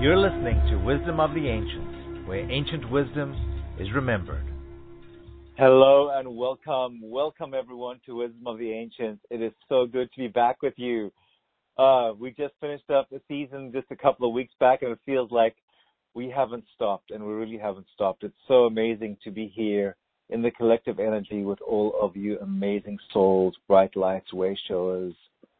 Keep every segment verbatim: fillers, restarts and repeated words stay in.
You're listening to Wisdom of the Ancients, where ancient wisdom is remembered. Hello and welcome. Welcome everyone to Wisdom of the Ancients. It is so good to be back with you. Uh, we just finished up the season just a couple of weeks back, and it feels like we haven't stopped, and we really haven't stopped. It's so amazing to be here in the collective energy with all of you amazing souls, bright lights, way showers,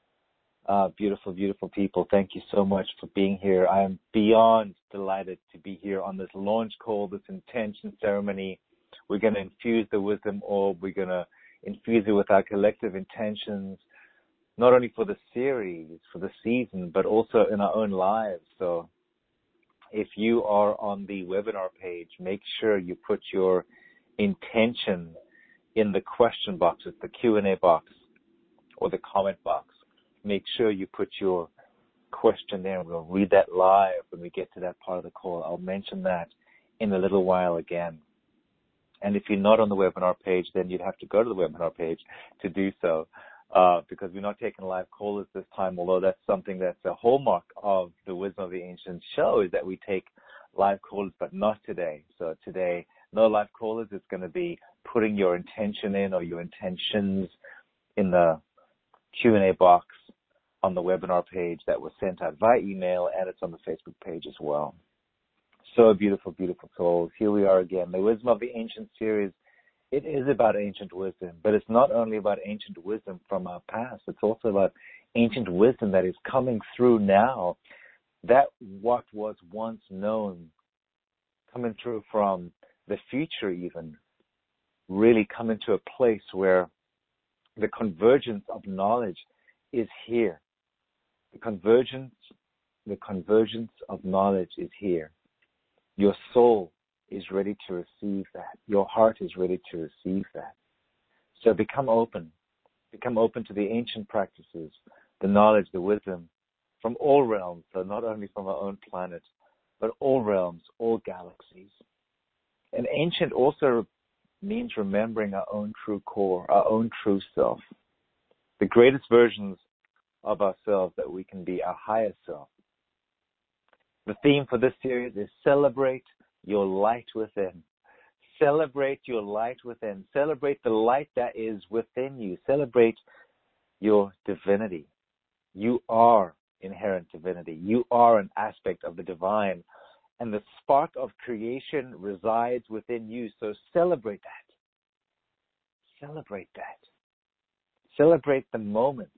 uh, beautiful, beautiful people. Thank you so much for being here. I am beyond delighted to be here on this launch call, this intention ceremony. We're going to infuse the wisdom orb. We're going to infuse it with our collective intentions, not only for the series, for the season, but also in our own lives. So if you are on the webinar page, make sure you put your intention in the question boxes, the Q and A box or the comment box. Make sure you put your question there. We'll read that live when we get to that part of the call. I'll mention that in a little while again. And if you're not on the webinar page, then you'd have to go to the webinar page to do so, uh, because we're not taking live callers this time, although that's something that's a hallmark of the Wisdom of the Ancients show, is that we take live callers, but not today. So today, no live callers. It's going to be putting your intention in or your intentions in the Q and A box on the webinar page that was sent out via email, and it's on the Facebook page as well. So beautiful, beautiful souls. Here we are again. The Wisdom of the Ancient series, it is about ancient wisdom, but it's not only about ancient wisdom from our past. It's also about ancient wisdom that is coming through now, that what was once known, coming through from the future even, really coming to a place where the convergence of knowledge is here. The convergence, the convergence of knowledge is here. Your soul is ready to receive that. Your heart is ready to receive that. So become open. Become open to the ancient practices, the knowledge, the wisdom from all realms, so not only from our own planet, but all realms, all galaxies. And ancient also means remembering our own true core, our own true self, the greatest versions of ourselves that we can be, our higher self. The theme for this series is celebrate your light within. Celebrate your light within. Celebrate the light that is within you. Celebrate your divinity. You are inherent divinity. You are an aspect of the divine. And the spark of creation resides within you. So celebrate that. Celebrate that. Celebrate the moments.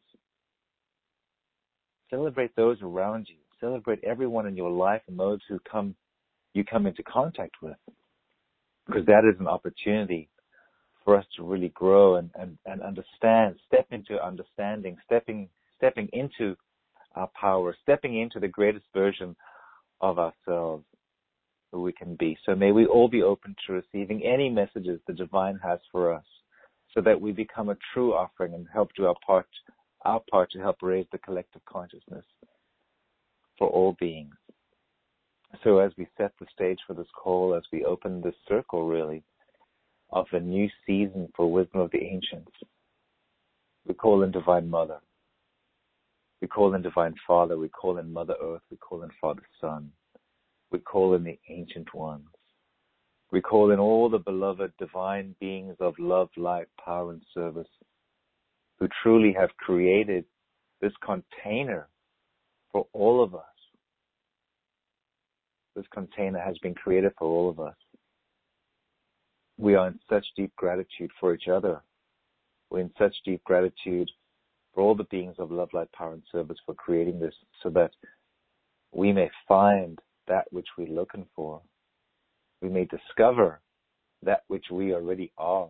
Celebrate those around you. Celebrate everyone in your life and those who come you come into contact with. Because that is an opportunity for us to really grow and, and, and understand, step into understanding, stepping stepping into our power, stepping into the greatest version of ourselves that we can be. So may we all be open to receiving any messages the divine has for us, so that we become a true offering and help do our part, our part to help raise the collective consciousness for all beings. So as we set the stage for this call, as we open this circle, really, of a new season for Wisdom of the Ancients, we call in Divine Mother. We call in Divine Father. We call in Mother Earth. We call in Father Son. We call in the Ancient Ones. We call in all the beloved divine beings of love, light, power, and service, who truly have created this container for all of us. This container has been created for all of us. We are in such deep gratitude for each other. We're in such deep gratitude for all the beings of love, light, power, and service for creating this, so that we may find that which we're looking for. We may discover that which we already are.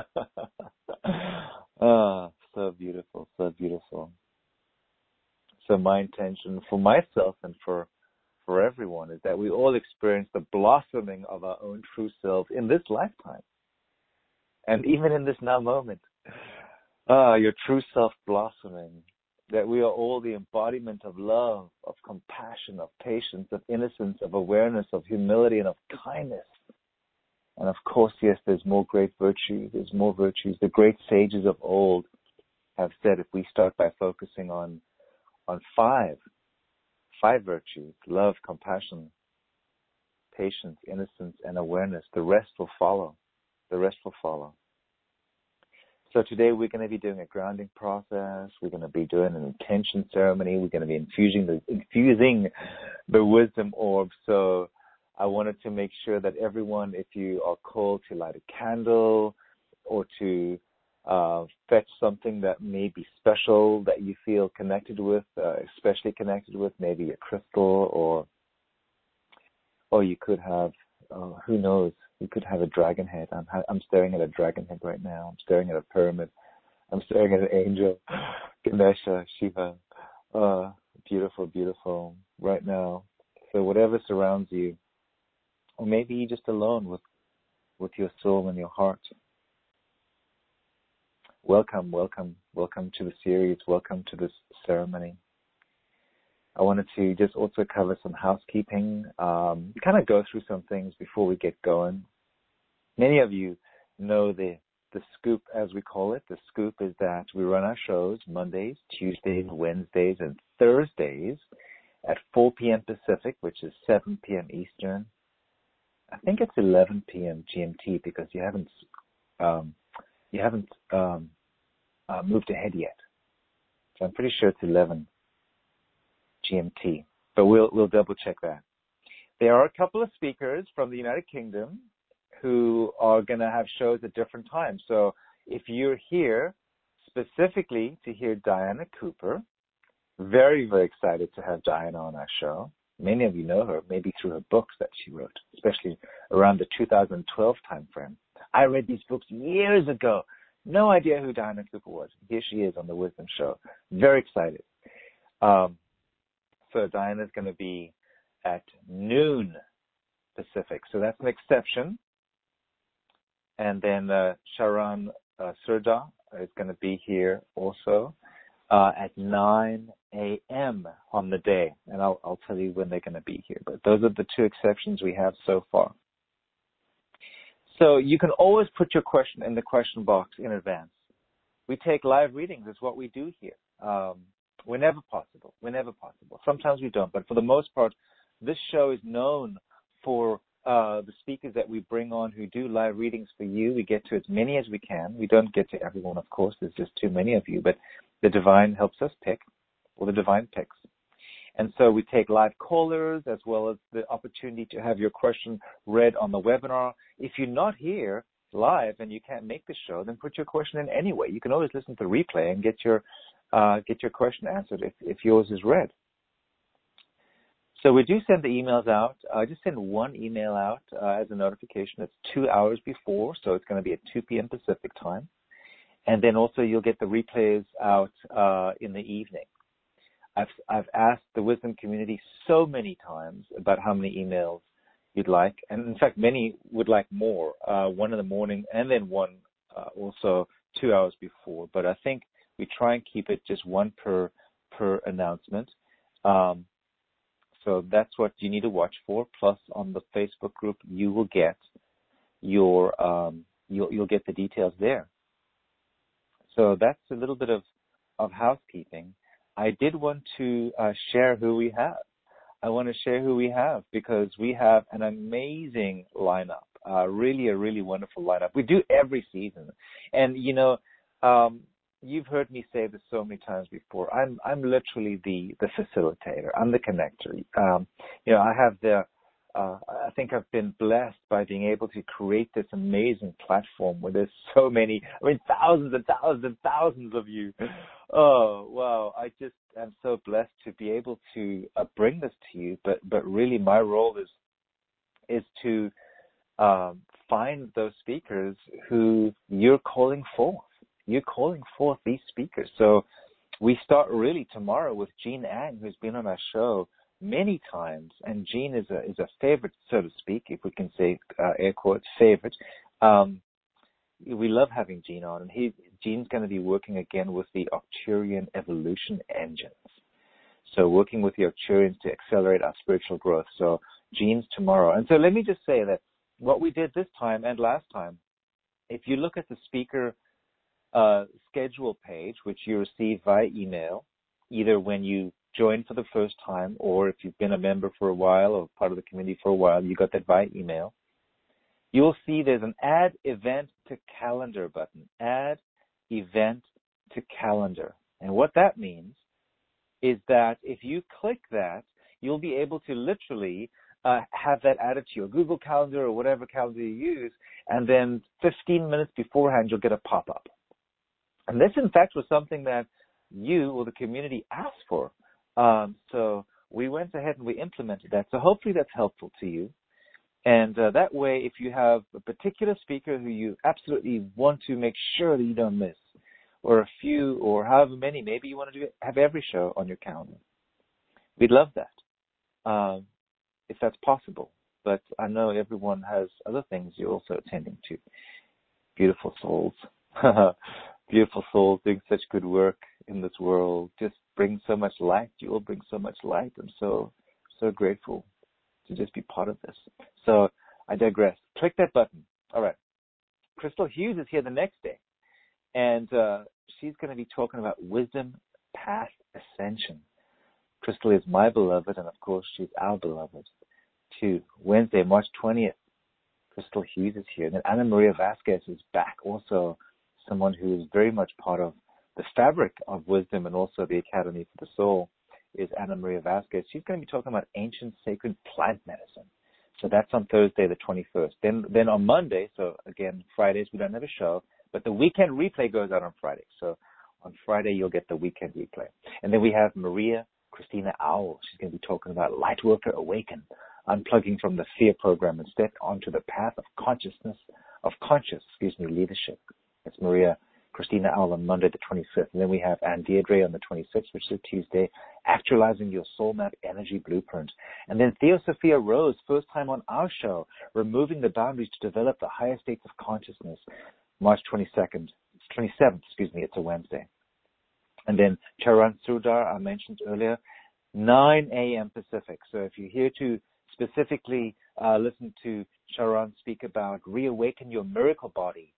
Ah, so beautiful, so beautiful. So my intention for myself and for for everyone is that we all experience the blossoming of our own true selves in this lifetime. And even in this now moment, ah, your true self blossoming, that we are all the embodiment of love, of compassion, of patience, of innocence, of awareness, of humility, and of kindness. And of course, yes, there's more great virtues, there's more virtues. The great sages of old have said if we start by focusing on on five, five virtues: love, compassion, patience, innocence, and awareness. The rest will follow. The rest will follow. So today we're going to be doing a grounding process. We're going to be doing an intention ceremony. We're going to be infusing the infusing the wisdom orb. So I wanted to make sure that everyone, if you are called to light a candle or to uh, fetch something that may be special that you feel connected with, uh, especially connected with, maybe a crystal, or or you could have, uh, who knows, you could have a dragon head. I'm, I'm staring at a dragon head right now. I'm staring at a pyramid. I'm staring at an angel, Ganesha, Shiva. Uh, beautiful, beautiful right now. So whatever surrounds you, or maybe you're just alone with, with your soul and your heart. Welcome, welcome, welcome to the series. Welcome to this ceremony. I wanted to just also cover some housekeeping, um, kind of go through some things before we get going. Many of you know the the scoop, as we call it. The scoop is that we run our shows Mondays, Tuesdays, Wednesdays, and Thursdays at four p.m. Pacific, which is seven p.m. Eastern. I think it's eleven p.m. G M T because you haven't um, you haven't um, uh, moved ahead yet. So I'm pretty sure it's eleven G M T, but we'll we'll double check that. There are a couple of speakers from the United Kingdom who are going to have shows at different times. So if you're here specifically to hear Diana Cooper, very, very excited to have Diana on our show. Many of you know her, maybe through her books that she wrote, especially around the two thousand twelve time frame. I read these books years ago. No idea who Diana Cooper was. Here she is on the Wisdom Show. Very excited. Um, so Diana's going to be at noon Pacific. So that's an exception. And then uh, Sharon uh, Surda is going to be here also uh, at nine a.m. on the day. And I'll, I'll tell you when they're going to be here. But those are the two exceptions we have so far. So you can always put your question in the question box in advance. We take live readings. It's what we do here. Um, whenever possible. Whenever possible. Sometimes we don't. But for the most part, this show is known for Uh, the speakers that we bring on who do live readings for you. We get to as many as we can. We don't get to everyone, of course. There's just too many of you. But the divine helps us pick, or the divine picks. And so we take live callers as well as the opportunity to have your question read on the webinar. If you're not here live and you can't make the show, then put your question in anyway. You can always listen to the replay and get your uh, get your question answered if, if yours is read. So we do send the emails out. I uh, just send one email out uh, as a notification. It's two hours before, so it's going to be at two p.m. Pacific time. And then also you'll get the replays out uh, in the evening. I've I've asked the Wisdom community so many times about how many emails you'd like, and in fact, many would like more. Uh, one in the morning, and then one uh, also two hours before. But I think we try and keep it just one per per announcement. Um, So that's what you need to watch for. Plus, on the Facebook group, you will get your um, you'll you'll get the details there. So that's a little bit of of housekeeping. I did want to uh, share who we have. I want to share who we have because we have an amazing lineup. Uh, really, a really wonderful lineup. We do every season, and you know. Um, You've heard me say this so many times before. I'm I'm literally the, the facilitator. I'm the connector. Um, you know, I have the. Uh, I think I've been blessed by being able to create this amazing platform where there's so many. I mean, thousands and thousands and thousands of you. Oh wow! I just am so blessed to be able to uh, bring this to you. But but really, my role is is to um, find those speakers who you're calling forth. You're calling forth these speakers. So we start really tomorrow with Jean Ang, who's been on our show many times. And Jean is a is a favorite, so to speak, if we can say uh, air quotes, favorite. Um, we love having Jean on. And he Jean's going to be working again with the Arcturian evolution engines. So working with the Arcturians to accelerate our spiritual growth. So Jean's tomorrow. And so let me just say that what we did this time and last time, if you look at the speaker Uh, schedule page, which you receive via email, either when you joined for the first time, or if you've been a member for a while or part of the community for a while, you got that by email. You'll see there's an Add Event to Calendar button. Add Event to Calendar. And what that means is that if you click that, you'll be able to literally uh, have that added to your Google Calendar or whatever calendar you use, and then fifteen minutes beforehand, you'll get a pop-up. And this, in fact, was something that you or the community asked for. Um, so we went ahead and we implemented that. So hopefully that's helpful to you. And uh, that way, if you have a particular speaker who you absolutely want to make sure that you don't miss, or a few, or however many, maybe you want to do have every show on your calendar, we'd love that, um, if that's possible. But I know everyone has other things you're also attending to. Beautiful souls. Beautiful souls doing such good work in this world. Just bring so much light. You all bring so much light. I'm so, so grateful to just be part of this. So I digress. Click that button. All right. Crystal Hughes is here the next day, and uh, she's going to be talking about Wisdom Path Ascension. Crystal is my beloved, and of course, she's our beloved too. Wednesday, March twentieth, Crystal Hughes is here. And then Ana Maria Vasquez is back, also someone who is very much part of the fabric of wisdom and also the Academy for the Soul. Is Ana Maria Vasquez. She's going to be talking about ancient sacred plant medicine. So that's on Thursday the twenty-first. Then then on Monday, so again, Fridays we don't have a show, but the weekend replay goes out on Friday. So on Friday you'll get the weekend replay. And then we have Maria Christina Owl. She's going to be talking about Lightworker Awaken, unplugging from the fear program and step onto the path of consciousness, of conscious, excuse me, leadership. It's Maria Christina Owl on Monday the twenty-fifth. And then we have Anne Deirdre on the twenty-sixth, which is a Tuesday, Actualizing Your Soul Map Energy Blueprint. And then Theosophia Rose, first time on our show, Removing the Boundaries to Develop the Higher States of Consciousness, March twenty-second, twenty-seventh, excuse me, it's a Wednesday. And then Charan Surdar, I mentioned earlier, nine a.m. Pacific. So if you're here to specifically uh, listen to Charan speak about Reawaken Your Miracle Body,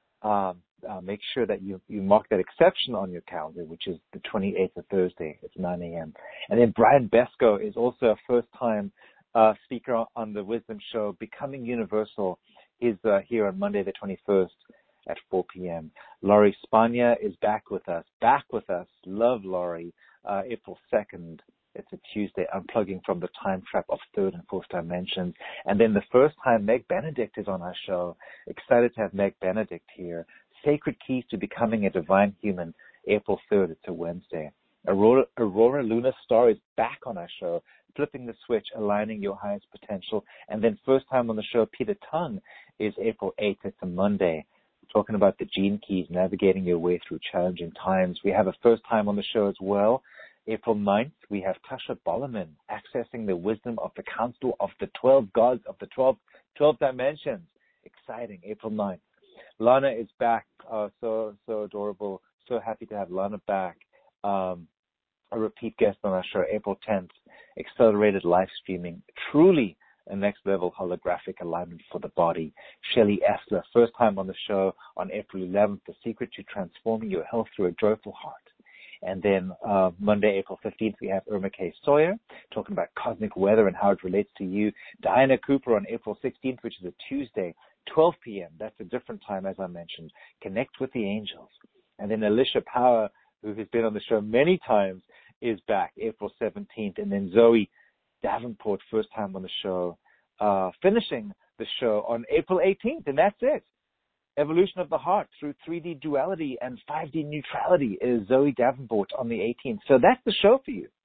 um, Uh, make sure that you, you mark that exception on your calendar, which is the twenty-eighth of Thursday. It's nine a.m. And then Brian Besco is also a first-time uh, speaker on the Wisdom Show. Becoming Universal is uh, here on Monday the twenty-first at four p.m. Laurie Spagna is back with us. Back with us. Love Laurie. Uh, April second. It's a Tuesday, unplugging from the time trap of third and fourth dimensions. And then the first time Meg Benedict is on our show. Excited to have Meg Benedict here. Sacred Keys to Becoming a Divine Human, April third. It's a Wednesday. Aurora, Aurora Luna Star is back on our show, flipping the switch, aligning your highest potential. And then first time on the show, Peter Tung is April eighth. It's a Monday, talking about the gene keys, navigating your way through challenging times. We have a first time on the show as well. April ninth, we have Tasha Bollerman, accessing the wisdom of the Council of the twelve Gods of the twelve, twelve Dimensions. Exciting, April ninth. Lana is back. Uh, so, so adorable. So happy to have Lana back. Um, a repeat guest on our show, April tenth. Accelerated live streaming. Truly a next level holographic alignment for the body. Shelley Essler, first time on the show on April eleventh. The secret to transforming your health through a joyful heart. And then uh, Monday, April fifteenth, we have Irma K. Sawyer talking about cosmic weather and how it relates to you. Diana Cooper on April sixteenth, which is a Tuesday, twelve p.m. That's a different time, as I mentioned. Connect with the angels. And then Alicia Power, who has been on the show many times, is back April seventeenth. And then Zoe Davenport, first time on the show, uh, finishing the show on April eighteenth. And that's it. Evolution of the Heart through three D duality and five D neutrality is Zoe Davenport on the eighteenth. So that's the show for you.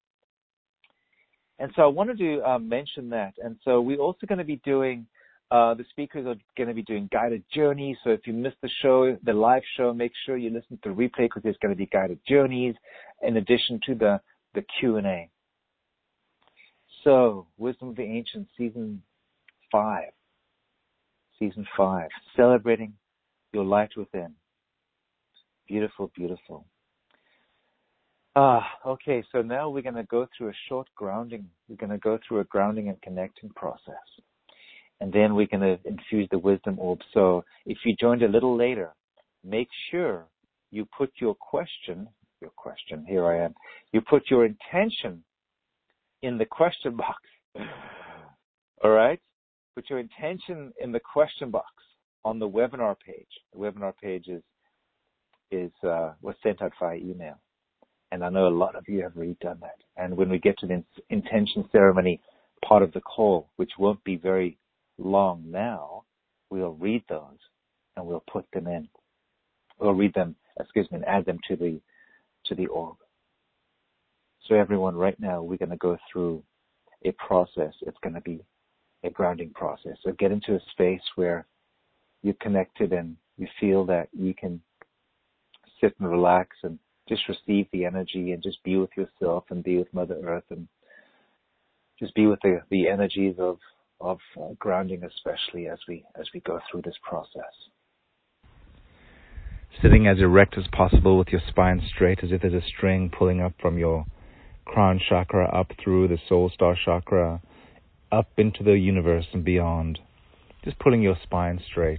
And so I wanted to uh, mention that. And so we're also going to be doing, uh, the speakers are going to be doing guided journeys. So if you missed the show, the live show, make sure you listen to the replay because there's going to be guided journeys in addition to the, the Q and A. So Wisdom of the Ancients, season five. Season five. Celebrating your light within. Beautiful, beautiful. Ah, okay, so now we're going to go through a short grounding. We're going to go through a grounding and connecting process. And then we're going to infuse the wisdom orb. So if you joined a little later, make sure you put your question your question. Here I am. You put your intention in the question box. All right? Put your intention in the question box on the webinar page. The webinar page is, is uh, was sent out via email. And I know a lot of you have already done that. And when we get to the in- intention ceremony part of the call, which won't be very long now, we'll read those and we'll put them in. We'll read them, excuse me, and add them to the to the org. So everyone, right now, we're going to go through a process. It's going to be a grounding process. So get into a space where you're connected and you feel that you can sit and relax and just receive the energy and just be with yourself and be with Mother Earth and just be with the, the energies of of uh, grounding, especially as we as we go through this process. Sitting as erect as possible with your spine straight, as if there's a string pulling up from your crown chakra up through the soul star chakra, up into the universe and beyond. Just pulling your spine straight.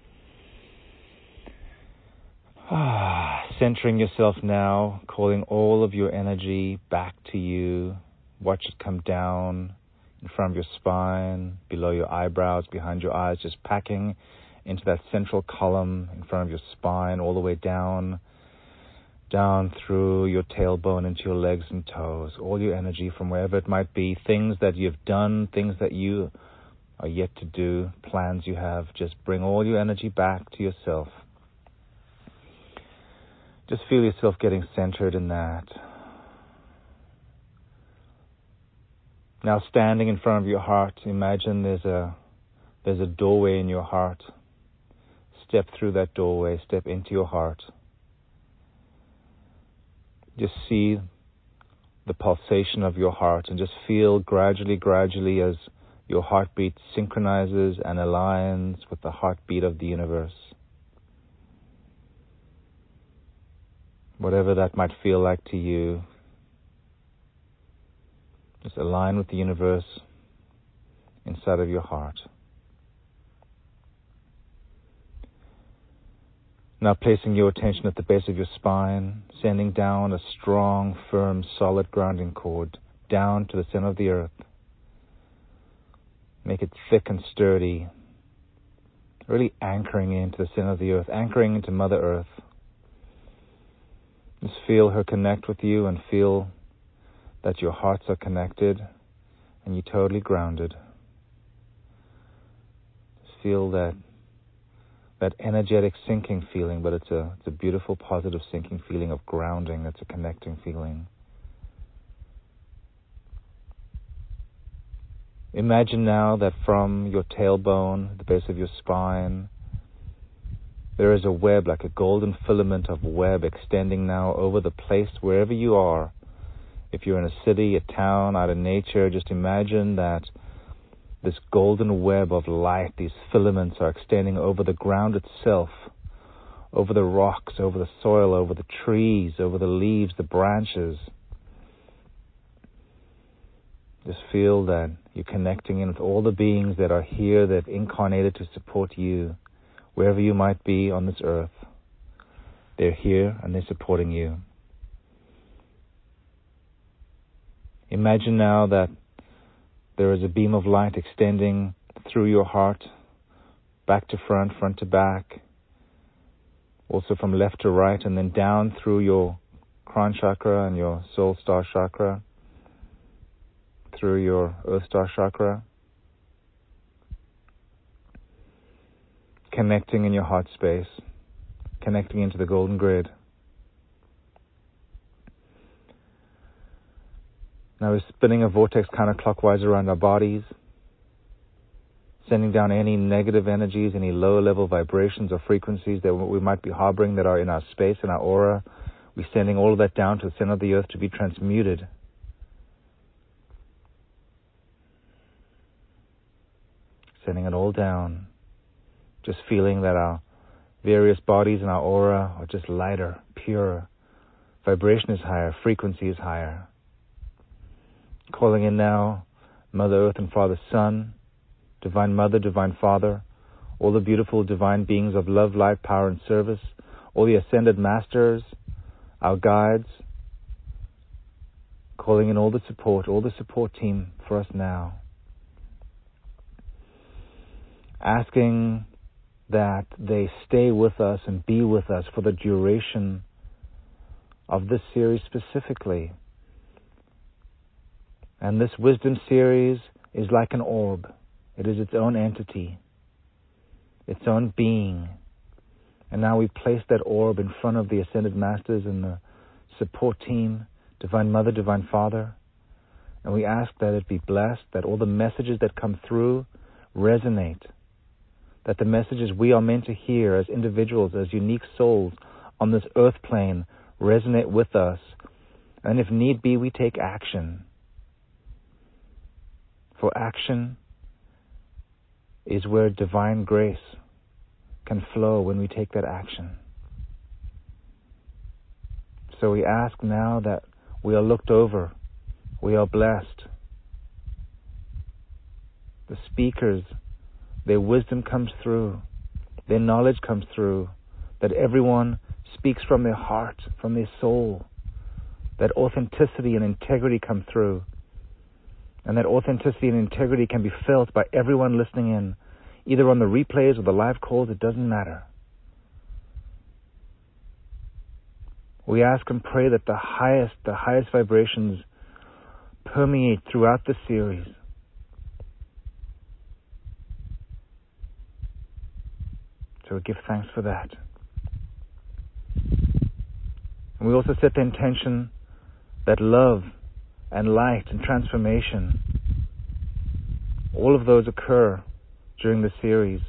Ah, centering yourself now, calling all of your energy back to you. Watch it come down in front of your spine, below your eyebrows, behind your eyes, just packing into that central column in front of your spine, all the way down, down through your tailbone into your legs and toes. All your energy from wherever it might be, things that you've done, things that you are yet to do, plans you have, just bring all your energy back to yourself. Just feel yourself getting centered in that. Now standing in front of your heart, imagine there's a there's a doorway in your heart. Step through that doorway, step into your heart. Just see the pulsation of your heart and just feel gradually, gradually as your heartbeat synchronizes and aligns with the heartbeat of the universe. Whatever that might feel like to you, just align with the universe inside of your heart. Now placing your attention at the base of your spine, sending down a strong, firm, solid grounding cord down to the center of the earth. Make it thick and sturdy, really anchoring into the center of the earth, anchoring into Mother Earth. Just feel her connect with you and feel that your hearts are connected and you're totally grounded. Just feel that that energetic sinking feeling, but it's a, it's a beautiful, positive sinking feeling of grounding. It's a connecting feeling. Imagine now that from your tailbone, the base of your spine, there is a web, like a golden filament of web extending now over the place wherever you are. If you're in a city, a town, out in nature, just imagine that this golden web of light, these filaments are extending over the ground itself, over the rocks, over the soil, over the trees, over the leaves, the branches. Just feel that you're connecting in with all the beings that are here, that incarnated to support you, wherever you might be on this earth. They're here and they're supporting you. Imagine now that there is a beam of light extending through your heart, back to front, front to back, also from left to right, and then down through your crown chakra and your soul star chakra, through your earth star chakra, connecting in your heart space, connecting into the golden grid. Now we're spinning a vortex counterclockwise around our bodies, sending down any negative energies, any low-level vibrations or frequencies that we might be harboring that are in our space, in our aura. We're sending all of that down to the center of the earth to be transmuted. Sending it all down. Just feeling that our various bodies in our aura are just lighter, purer. Vibration is higher, frequency is higher. Calling in now Mother Earth and Father Sun, Divine Mother, Divine Father, all the beautiful divine beings of love, light, power, and service, all the ascended masters, our guides, calling in all the support, all the support team for us now. Asking that they stay with us and be with us for the duration of this series specifically. And this wisdom series is like an orb. It is its own entity, its own being. And now we place that orb in front of the Ascended Masters and the support team, Divine Mother, Divine Father, and we ask that it be blessed, that all the messages that come through resonate, that the messages we are meant to hear as individuals, as unique souls on this earth plane resonate with us, and if need be, we take action. For action is where divine grace can flow when we take that action. So we ask now that we are looked over, we are blessed. The speakers, their wisdom comes through, their knowledge comes through, that everyone speaks from their heart, from their soul, that authenticity and integrity come through, and that authenticity and integrity can be felt by everyone listening in, either on the replays or the live calls, it doesn't matter. We ask and pray that the highest, the highest vibrations permeate throughout the series. So we give thanks for that. And we also set the intention that love and light and transformation, all of those occur during the series.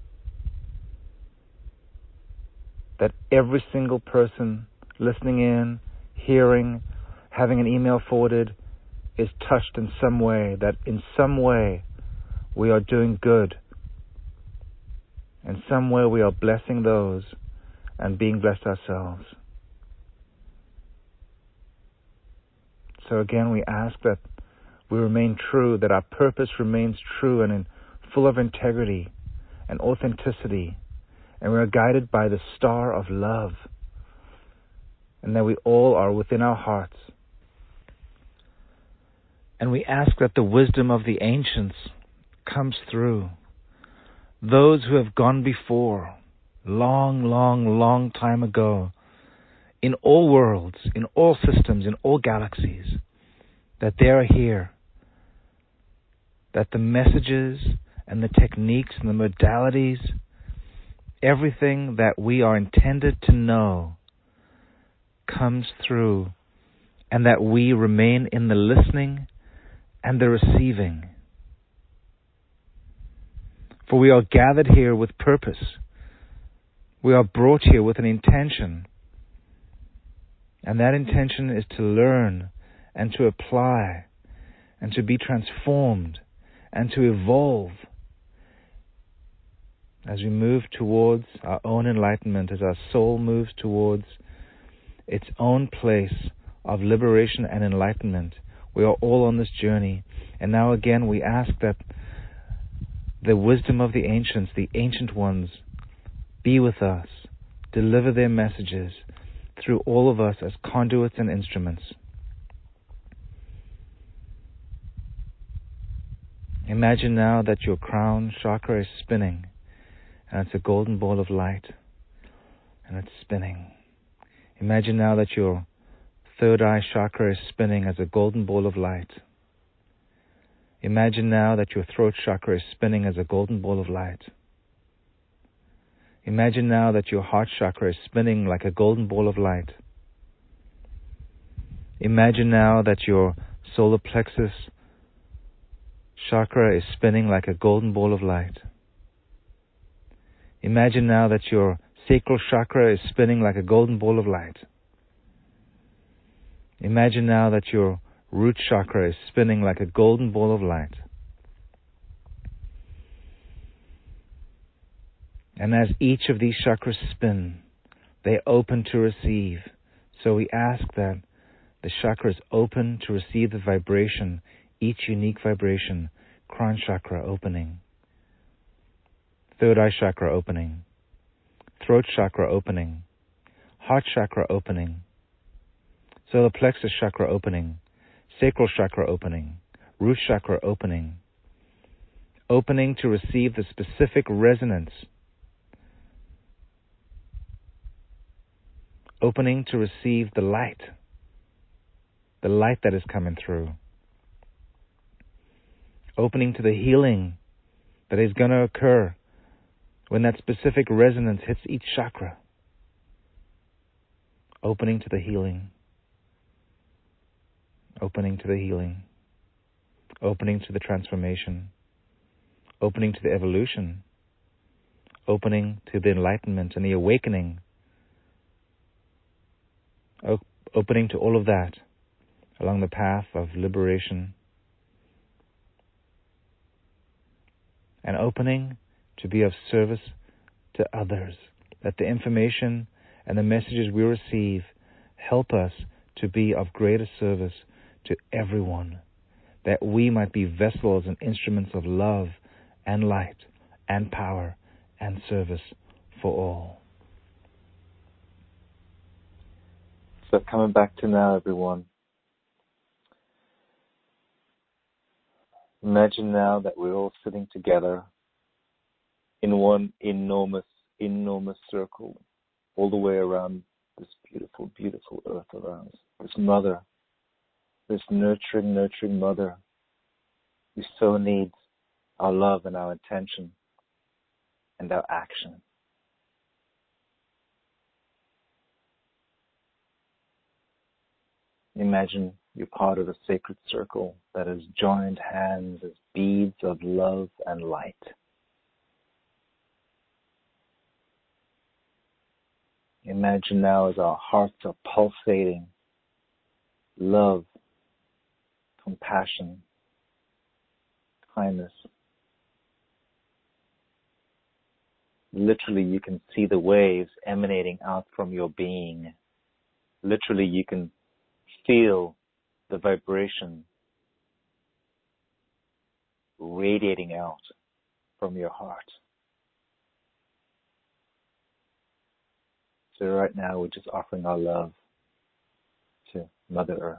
That every single person listening in, hearing, having an email forwarded, is touched in some way, that in some way we are doing good. In some way we are blessing those and being blessed ourselves. So again, we ask that we remain true, that our purpose remains true and in full of integrity and authenticity, and we are guided by the star of love, and that we all are within our hearts. And we ask that the wisdom of the ancients comes through. Those who have gone before, long, long, long time ago, in all worlds, in all systems, in all galaxies, that they are here, that the messages and the techniques and the modalities, everything that we are intended to know comes through, and that we remain in the listening and the receiving. For we are gathered here with purpose. We are brought here with an intention. And that intention is to learn and to apply and to be transformed and to evolve as we move towards our own enlightenment, as our soul moves towards its own place of liberation and enlightenment. We are all on this journey. And now again we ask that the wisdom of the ancients, the ancient ones, be with us, deliver their messages through all of us as conduits and instruments. Imagine now that your crown chakra is spinning, and it's a golden ball of light, and it's spinning. Imagine now that your third eye chakra is spinning as a golden ball of light. Imagine now that your throat chakra is spinning as a golden ball of light. Imagine now that your heart chakra is spinning like a golden ball of light. Imagine now that your solar plexus chakra is spinning like a golden ball of light. Imagine now that your sacral chakra is spinning like a golden ball of light. Imagine now that your root chakra is spinning like a golden ball of light. And as each of these chakras spin, they open to receive. So we ask that the chakras open to receive the vibration, each unique vibration. Crown chakra opening. Third eye chakra opening. Throat chakra opening. Heart chakra opening. solar plexus chakra opening, sacral chakra opening, root chakra opening, opening to receive the specific resonance, opening to receive the light, the light that is coming through, opening to the healing that is going to occur when that specific resonance hits each chakra, opening to the healing, opening to the healing, opening to the transformation, opening to the evolution, opening to the enlightenment and the awakening, o- opening to all of that along the path of liberation, and opening to be of service to others, that the information and the messages we receive help us to be of greater service to everyone, that we might be vessels and instruments of love and light and power and service for all. So coming back to now, everyone, imagine now that we're all sitting together in one enormous, enormous circle all the way around this beautiful, beautiful earth around us. This mother, this nurturing, nurturing mother who so needs our love and our attention and our action. Imagine you're part of a sacred circle that has joined hands as beads of love and light. Imagine now as our hearts are pulsating love, compassion, kindness. Literally, you can see the waves emanating out from your being. Literally, you can feel the vibration radiating out from your heart. So right now, we're just offering our love to Mother Earth.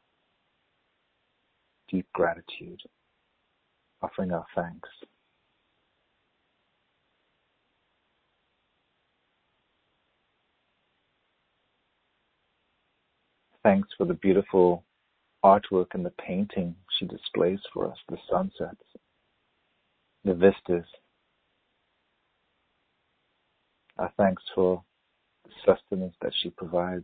Deep gratitude. Offering our thanks. Thanks for the beautiful artwork and the painting she displays for us, the sunsets, the vistas. Our thanks for the sustenance that she provides.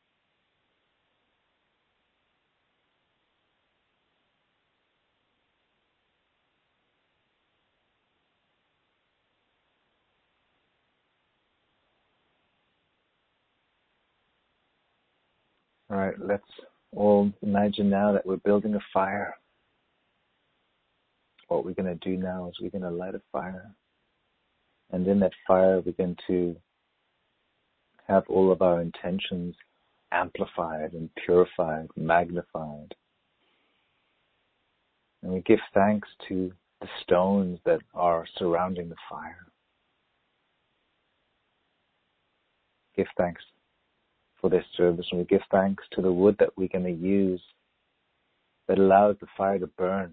All right, let's all imagine now that we're building a fire. What we're going to do now is we're going to light a fire. And in that fire, we're going to have all of our intentions amplified and purified, magnified. And we give thanks to the stones that are surrounding the fire. Give thanks for their service, and we give thanks to the wood that we're going to use that allows the fire to burn.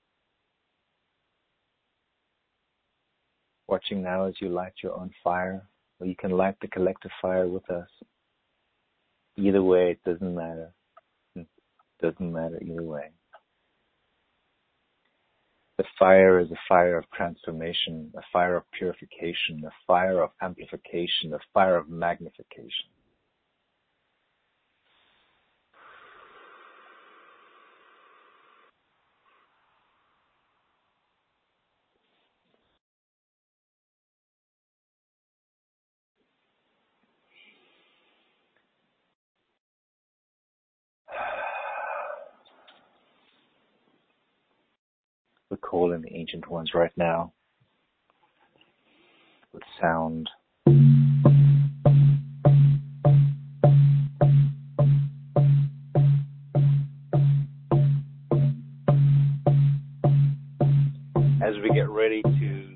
Watching now as you light your own fire, or you can light the collective fire with us. Either way, it doesn't matter. It doesn't matter either way. The fire is a fire of transformation, a fire of purification, a fire of amplification, a fire of magnification. We're calling the ancient ones right now with sound. As we get ready to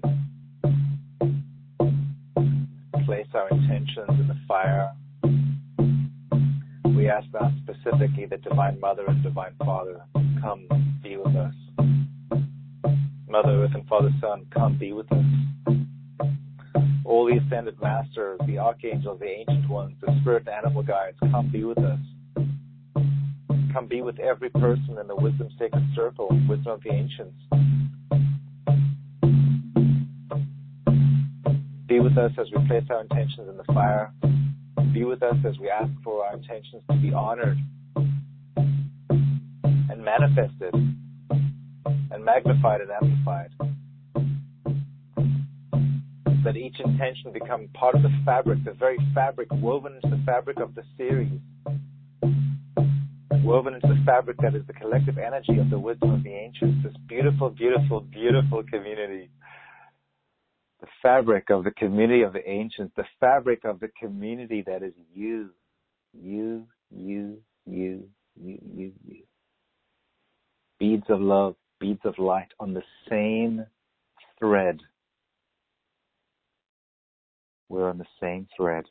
place our intentions in the fire, we we ask that specifically the Divine Mother and Divine Father, come be with us. Mother Earth and Father Son, come be with us. All the Ascended Masters, the Archangels, the Ancient Ones, the Spirit Animal Guides, come be with us. Come be with every person in the Wisdom Sacred Circle, Wisdom of the Ancients. Be with us as we place our intentions in the fire. Be with us as we ask for our intentions to be honored and manifested and magnified and amplified. That each intention become part of the fabric, the very fabric woven into the fabric of the series. Woven into the fabric that is the collective energy of the Wisdom of the Ancients. This beautiful, beautiful, beautiful community. The fabric of the community of the ancients, the fabric of the community that is you, you, you, you, you, you, you. Beads of love, beads of light on the same thread. We're on the same thread.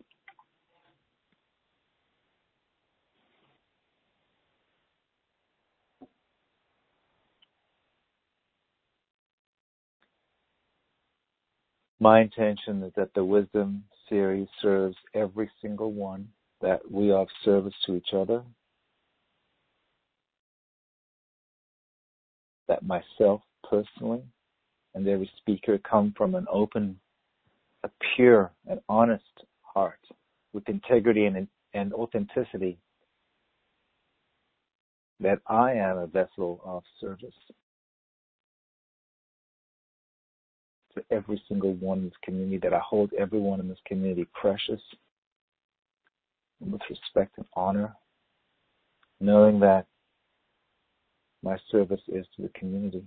My intention is that the Wisdom series serves every single one, that we are of service to each other, that myself personally and every speaker come from an open, a pure and honest heart with integrity and, and authenticity, that I am a vessel of service to every single one in this community, that I hold everyone in this community precious and with respect and honor, knowing that my service is to the community.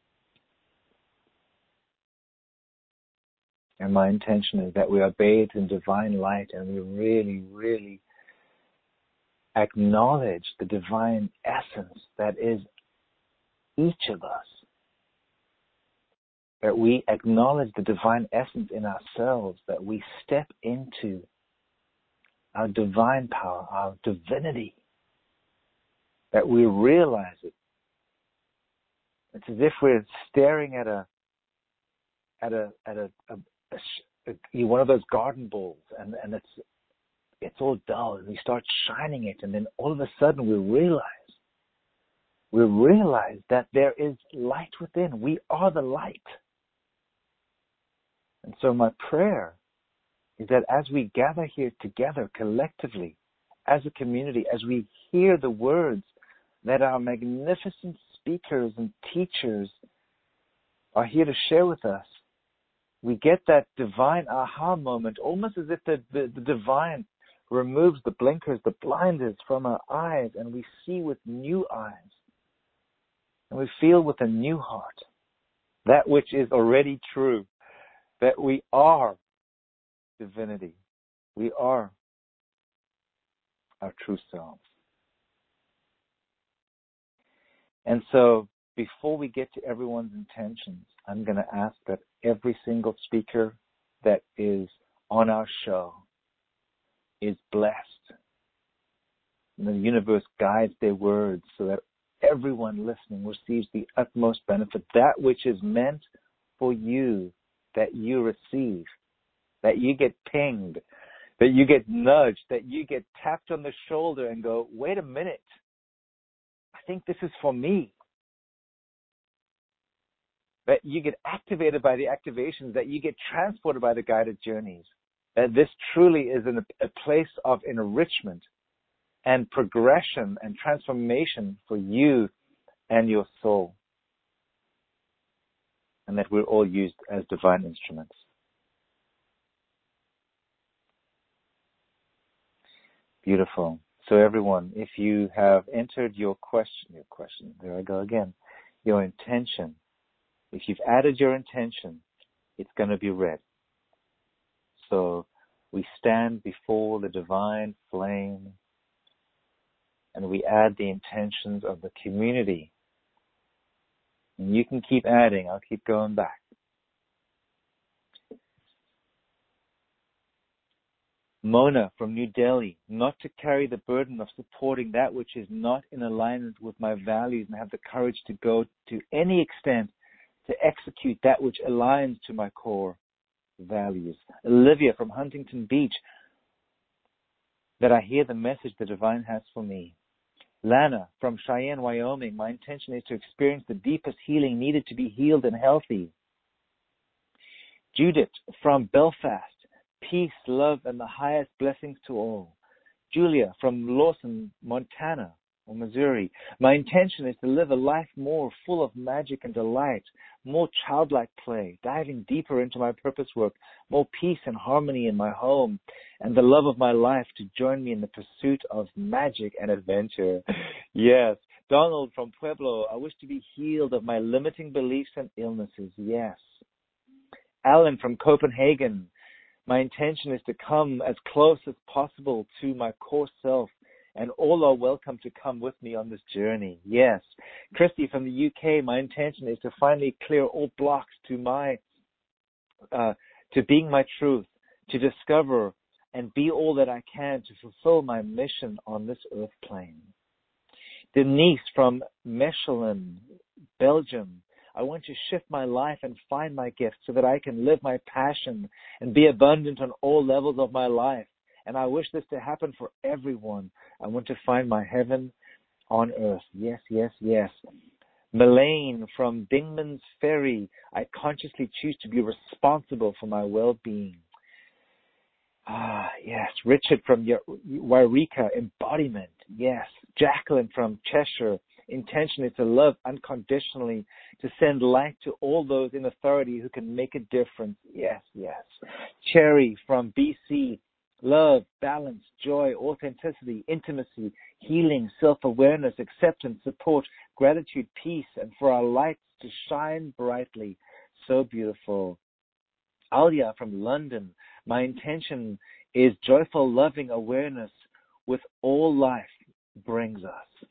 And my intention is that we are bathed in divine light and we really, really acknowledge the divine essence that is each of us. That we acknowledge the divine essence in ourselves, that we step into our divine power, our divinity, that we realize it. It's as if we're staring at a at a at a, a, a, a one of those garden balls, and, and it's it's all dull, and we start shining it, and then all of a sudden we realize we realize that there is light within. We are the light. And so my prayer is that as we gather here together collectively, as a community, as we hear the words that our magnificent speakers and teachers are here to share with us, we get that divine aha moment, almost as if the, the, the divine removes the blinkers, the blinders from our eyes, and we see with new eyes. And we feel with a new heart that which is already true, that we are divinity. We are our true selves. And so before we get to everyone's intentions, I'm going to ask that every single speaker that is on our show is blessed. And the universe guides their words so that everyone listening receives the utmost benefit, that which is meant for you, that you receive, that you get pinged, that you get nudged, that you get tapped on the shoulder and go, wait a minute, I think this is for me. That you get activated by the activations, that you get transported by the guided journeys, that this truly is in a, a place of enrichment and progression and transformation for you and your soul. And that we're all used as divine instruments. Beautiful. So everyone, if you have entered your question, your question, there I go again, your intention, if you've added your intention, it's going to be read. So we stand before the divine flame and we add the intentions of the community. And you can keep adding. I'll keep going back. Mona from New Delhi, not to carry the burden of supporting that which is not in alignment with my values and have the courage to go to any extent to execute that which aligns to my core values. Olivia from Huntington Beach, that I hear the message the divine has for me. Lana from Cheyenne, Wyoming, my intention is to experience the deepest healing needed to be healed and healthy. Judith from Belfast, peace, love, and the highest blessings to all. Julia from Lawson, Montana, or Missouri. My intention is to live a life more full of magic and delight, more childlike play, diving deeper into my purpose work, more peace and harmony in my home, and the love of my life to join me in the pursuit of magic and adventure. Yes. Donald from Pueblo, I wish to be healed of my limiting beliefs and illnesses. Yes. Alan from Copenhagen, my intention is to come as close as possible to my core self, and all are welcome to come with me on this journey. Yes. Christy from the U K, my intention is to finally clear all blocks to my, uh, to being my truth, to discover and be all that I can to fulfill my mission on this earth plane. Denise from Mechelen, Belgium, I want to shift my life and find my gift so that I can live my passion and be abundant on all levels of my life. And I wish this to happen for everyone. I want to find my heaven on earth. Yes, yes, yes. Melaine from Dingman's Ferry, I consciously choose to be responsible for my well-being. Ah, yes. Richard from Wairika, embodiment. Yes. Jacqueline from Cheshire, intention is to love unconditionally, to send light to all those in authority who can make a difference. Yes, yes. Cherry from B C, love, balance, joy, authenticity, intimacy, healing, self-awareness, acceptance, support, gratitude, peace, and for our lights to shine brightly. So beautiful. Alia from London, my intention is joyful, loving awareness with all life brings us.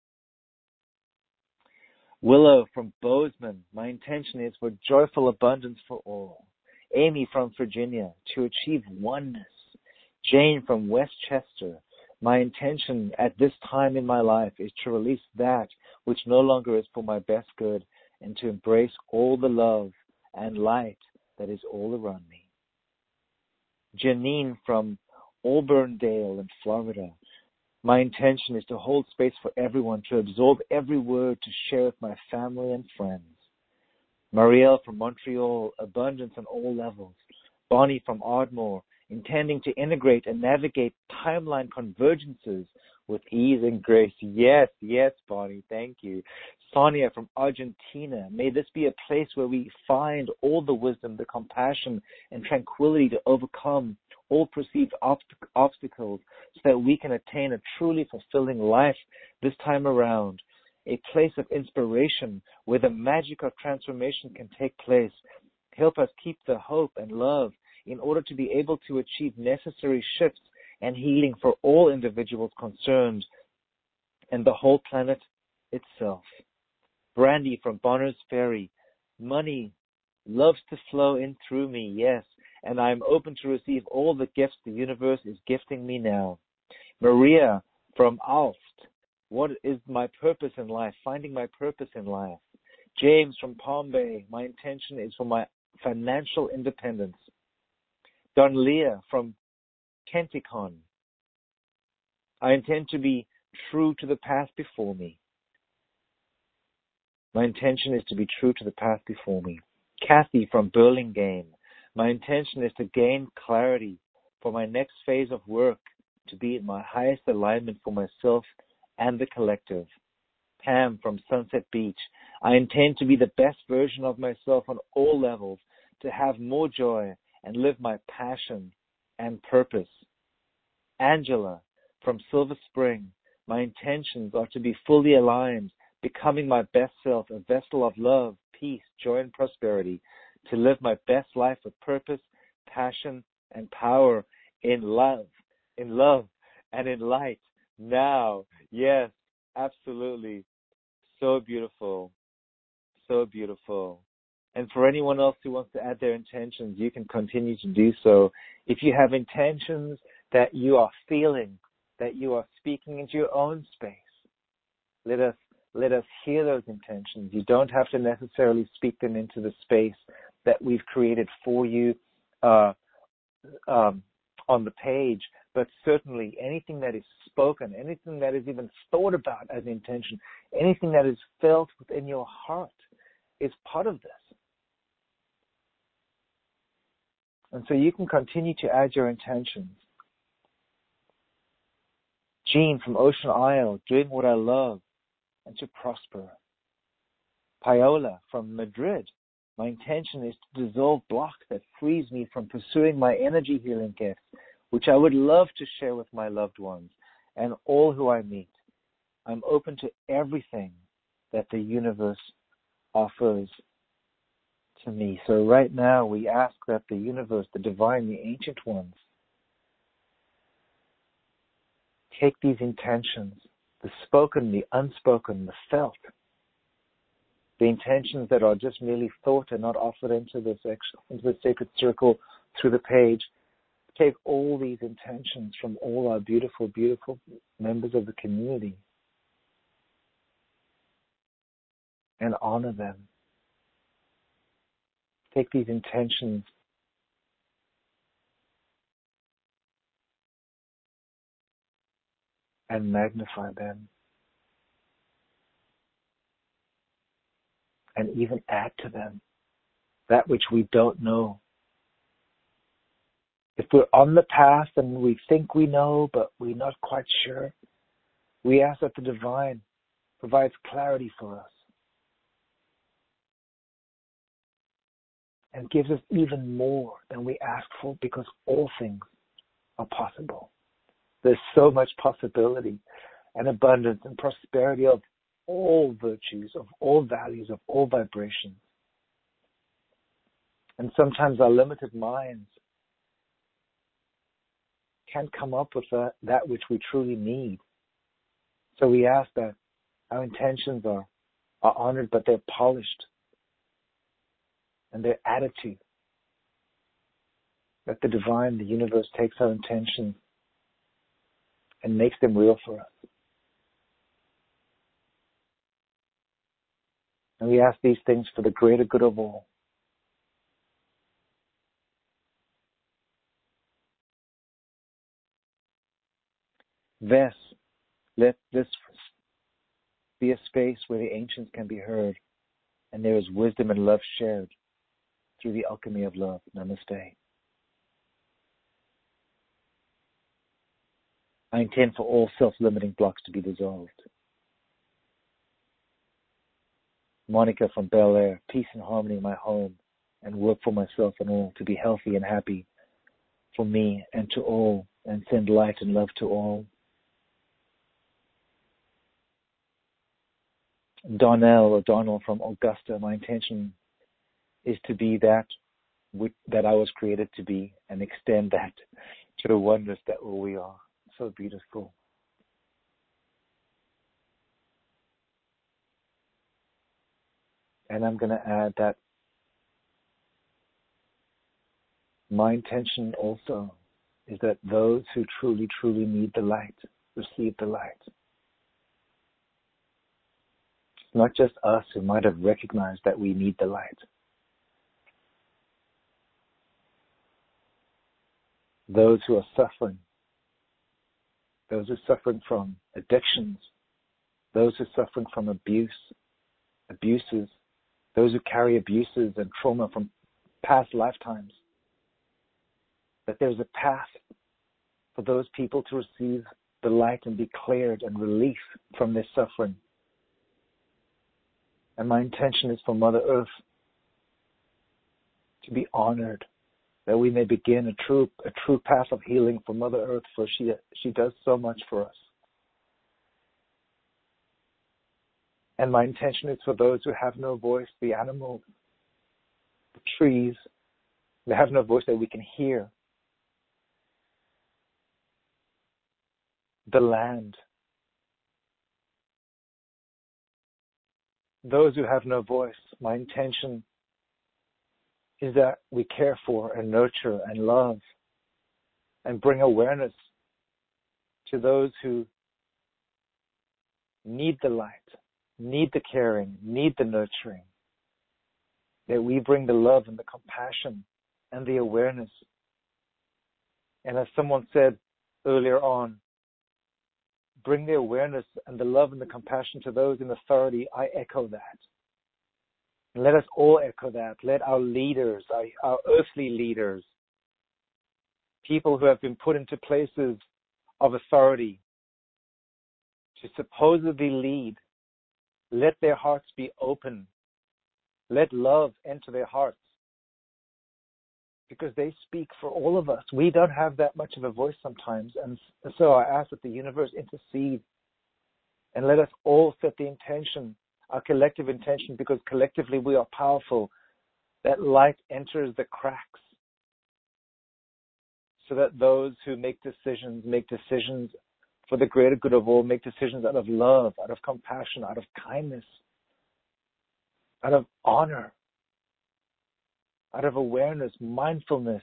Willow from Bozeman, my intention is for joyful abundance for all. Amy from Virginia, to achieve oneness. Jane from Westchester, my intention at this time in my life is to release that which no longer is for my best good and to embrace all the love and light that is all around me. Janine from Auburndale in Florida, my intention is to hold space for everyone, to absorb every word, to share with my family and friends. Marielle from Montreal, abundance on all levels. Bonnie from Ardmore, intending to integrate and navigate timeline convergences with ease and grace. Yes, yes, Bonnie, thank you. Sonia from Argentina, may this be a place where we find all the wisdom, the compassion, and tranquility to overcome all perceived obst- obstacles so that we can attain a truly fulfilling life this time around. A place of inspiration where the magic of transformation can take place. Help us keep the hope and love in order to be able to achieve necessary shifts and healing for all individuals concerned and the whole planet itself. Brandy from Bonner's Ferry, money loves to flow in through me, yes, and I am open to receive all the gifts the universe is gifting me now. Maria from Alst, what is my purpose in life? Finding my purpose in life. James from Palm Bay, my intention is for my financial independence. Don Leah from Kenticon, I intend to be true to the path before me. My intention is to be true to the path before me. Kathy from Burlingame, my intention is to gain clarity for my next phase of work, to be in my highest alignment for myself and the collective. Pam from Sunset Beach, I intend to be the best version of myself on all levels, to have more joy and live my passion and purpose. Angela from Silver Spring, my intentions are to be fully aligned, becoming my best self, a vessel of love, peace, joy, and prosperity, to live my best life with purpose, passion, and power in love, in love and in light now. Yes, absolutely. So beautiful. So beautiful. And for anyone else who wants to add their intentions, you can continue to do so. If you have intentions that you are feeling, that you are speaking into your own space. Let us let us hear those intentions. You don't have to necessarily speak them into the space that we've created for you uh, um, on the page, but certainly anything that is spoken, anything that is even thought about as intention, anything that is felt within your heart is part of this. And so you can continue to add your intentions. Jean from Ocean Isle, doing what I love and to prosper. Paola from Madrid, my intention is to dissolve block that frees me from pursuing my energy healing gifts, which I would love to share with my loved ones and all who I meet. I'm open to everything that the universe offers to me. So right now we ask that the universe, the divine, the ancient ones, take these intentions, the spoken, the unspoken, the felt, the intentions that are just merely thought and not offered into this into the sacred circle through the page. Take all these intentions from all our beautiful, beautiful members of the community and honor them. Take these intentions and magnify them. And even add to them that which we don't know. If we're on the path and we think we know, but we're not quite sure, we ask that the divine provides clarity for us and gives us even more than we ask for, because all things are possible. There's so much possibility and abundance and prosperity of all virtues, of all values, of all vibrations. And sometimes our limited minds can't come up with that, that which we truly need. So we ask that our intentions are, are honored, but they're polished. And their attitude, that the divine, the universe takes our intentions and makes them real for us. And we ask these things for the greater good of all. Thus, let this be a space where the ancients can be heard and there is wisdom and love shared through the alchemy of love. Namaste. I intend for all self-limiting blocks to be dissolved. Monica from Bel Air, peace and harmony in my home and work for myself and all, to be healthy and happy for me and to all, and send light and love to all. Donnell or Donald from Augusta, my intention is to be that which, that I was created to be, and extend that to the oneness that we are. So beautiful. And I'm going to add that my intention also is that those who truly, truly need the light receive the light. It's not just us who might have recognized that we need the light. Those who are suffering, those who are suffering from addictions, those who are suffering from abuse, abuses, those who carry abuses and trauma from past lifetimes, that there's a path for those people to receive the light and be cleared and relief from their suffering. And my intention is for Mother Earth to be honored, that we may begin a true a true path of healing for Mother Earth, for she she does so much for us. And my intention is for those who have no voice, the animals, the trees, they have no voice that we can hear, the land, those who have no voice. My intention is that we care for and nurture and love and bring awareness to those who need the light, need the caring, need the nurturing. That we bring the love and the compassion and the awareness. And as someone said earlier on, bring the awareness and the love and the compassion to those in authority. I echo that. And let us all echo that. Let our leaders, our, our earthly leaders, people who have been put into places of authority to supposedly lead, let their hearts be open. Let love enter their hearts. Because they speak for all of us. We don't have that much of a voice sometimes. And so I ask that the universe intercede and let us all set the intention, our collective intention, because collectively we are powerful, that light enters the cracks so that those who make decisions, make decisions for the greater good of all, make decisions out of love, out of compassion, out of kindness, out of honor, out of awareness, mindfulness.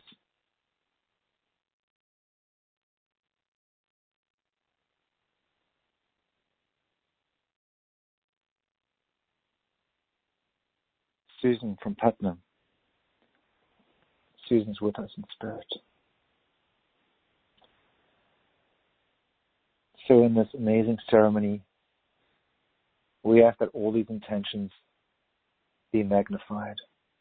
Susan from Putnam. Susan's with us in spirit. So in this amazing ceremony, we ask that all these intentions be magnified.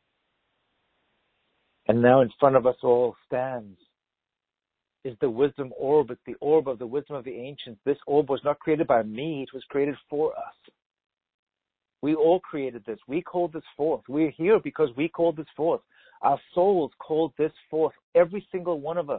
And now in front of us all stands is the wisdom orb. It's the orb of the wisdom of the ancients. This orb was not created by me. It was created for us. We all created this. We called this forth. We're here because we called this forth. Our souls called this forth, every single one of us.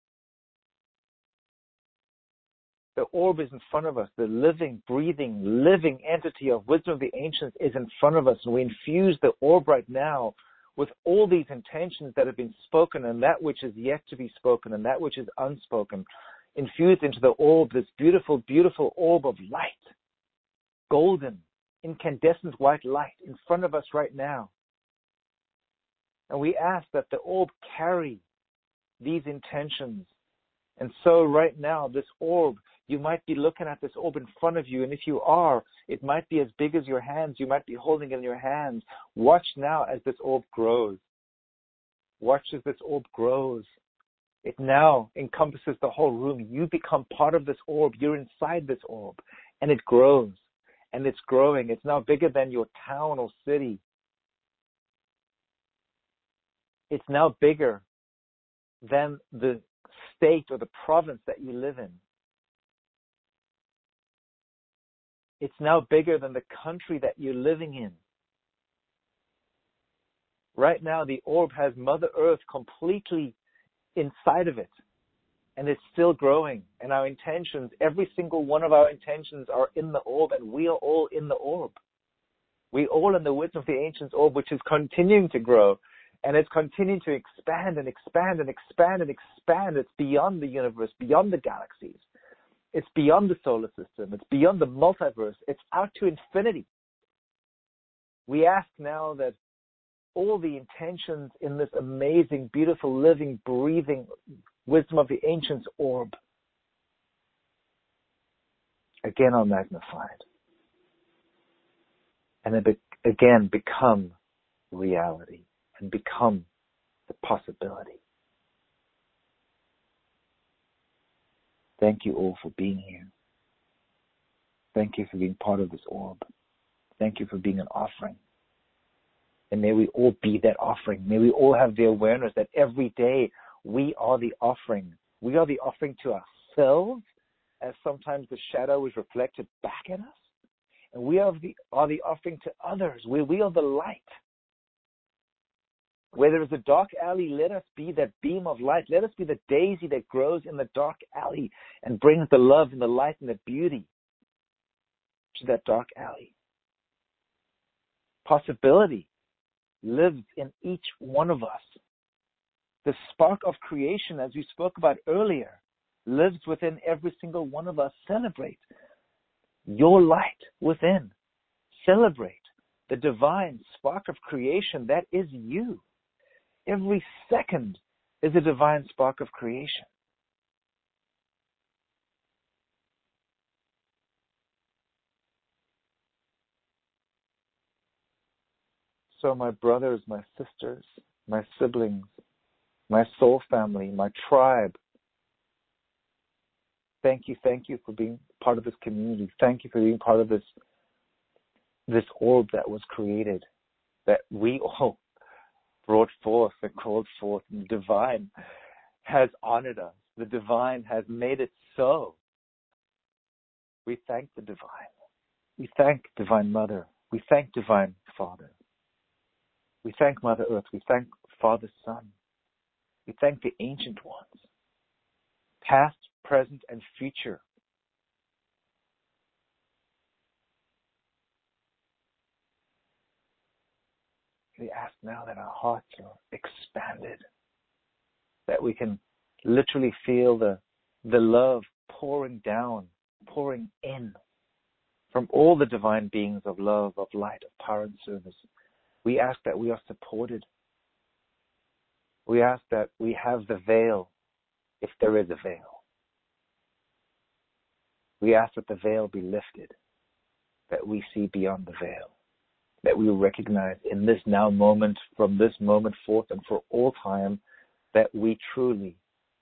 The orb is in front of us. The living, breathing, living entity of wisdom of the ancients is in front of us. And we infuse the orb right now with all these intentions that have been spoken and that which is yet to be spoken and that which is unspoken, infused into the orb, this beautiful, beautiful orb of light, golden, incandescent white light in front of us right now. And we ask that the orb carry these intentions. And so right now, this orb, you might be looking at this orb in front of you, and if you are, it might be as big as your hands. You might be holding it in your hands. Watch now as this orb grows. Watch as this orb grows. It now encompasses the whole room. You become part of this orb. You're inside this orb, and it grows, and it's growing. It's now bigger than your town or city. It's now bigger than the state or the province that you live in. It's now bigger than the country that you're living in. Right now, the orb has Mother Earth completely inside of it, and it's still growing. And our intentions, every single one of our intentions are in the orb, and we are all in the orb. We all in the wisdom of the ancients orb, which is continuing to grow, and it's continuing to expand and expand and expand and expand. It's beyond the universe, beyond the galaxies. It's beyond the solar system. It's beyond the multiverse. It's out to infinity. We ask now that all the intentions in this amazing, beautiful, living, breathing wisdom of the ancients orb again are magnified. And they be- again become reality and become the possibility. Thank you all for being here. Thank you for being part of this orb. Thank you for being an offering. And may we all be that offering. May we all have the awareness that every day we are the offering. We are the offering to ourselves, as sometimes the shadow is reflected back at us. And we are the, are the offering to others, where we are the light. Where there is a dark alley, let us be that beam of light. Let us be the daisy that grows in the dark alley and brings the love and the light and the beauty to that dark alley. Possibility lives in each one of us. The spark of creation, as we spoke about earlier, lives within every single one of us. Celebrate your light within. Celebrate the divine spark of creation that is you. Every second is a divine spark of creation. So my brothers, my sisters, my siblings, my soul family, my tribe, thank you, thank you for being part of this community. Thank you for being part of this, this orb that was created, that we all brought forth and called forth. And the divine has honored us. The divine has made it so. We thank the divine. We thank Divine Mother. We thank Divine Father. We thank Mother Earth. We thank Father Son. We thank the ancient ones, past, present, and future. We ask now that our hearts are expanded, that we can literally feel the, the love pouring down, pouring in from all the divine beings of love, of light, of power and service. We ask that we are supported. We ask that we have the veil, if there is a veil. We ask that the veil be lifted, that we see beyond the veil, that we recognize in this now moment, from this moment forth and for all time, that we truly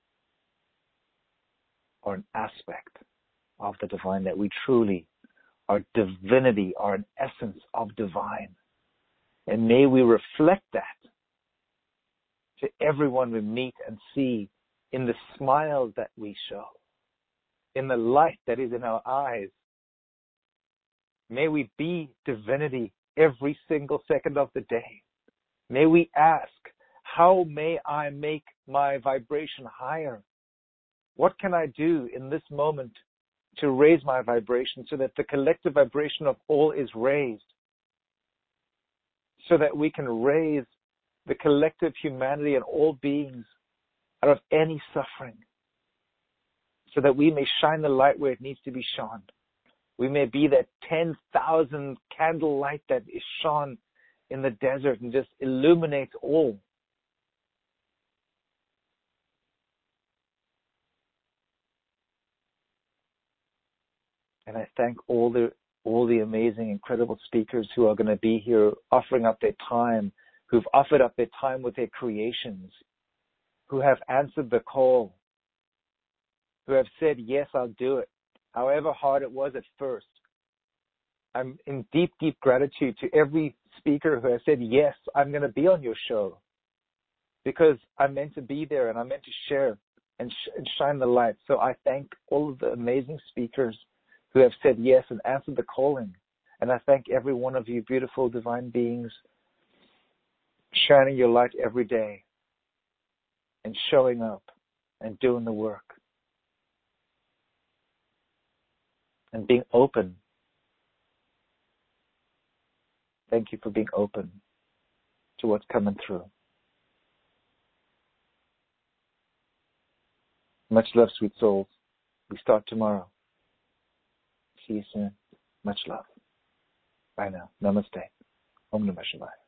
are an aspect of the divine, that we truly are divinity, are an essence of divine. And may we reflect that to everyone we meet and see in the smiles that we show, in the light that is in our eyes. May we be divinity every single second of the day. May we ask, how may I make my vibration higher? What can I do in this moment to raise my vibration so that the collective vibration of all is raised? So that we can raise the collective humanity and all beings out of any suffering. So that we may shine the light where it needs to be shone. We may be that ten thousand candle light that is shone in the desert and just illuminates all. And I thank all the all the amazing, incredible speakers who are going to be here offering up their time, who've offered up their time with their creations, who have answered the call, who have said, yes, I'll do it, however hard it was at first. I'm in deep, deep gratitude to every speaker who has said, yes, I'm going to be on your show because I'm meant to be there and I'm meant to share and, sh- and shine the light. So I thank all of the amazing speakers who have said yes and answered the calling. And I thank every one of you beautiful divine beings shining your light every day and showing up and doing the work and being open. Thank you for being open to what's coming through. Much love, sweet souls. We start tomorrow. See you soon. Much love. Bye now. Namaste. Om Namah Shivaya.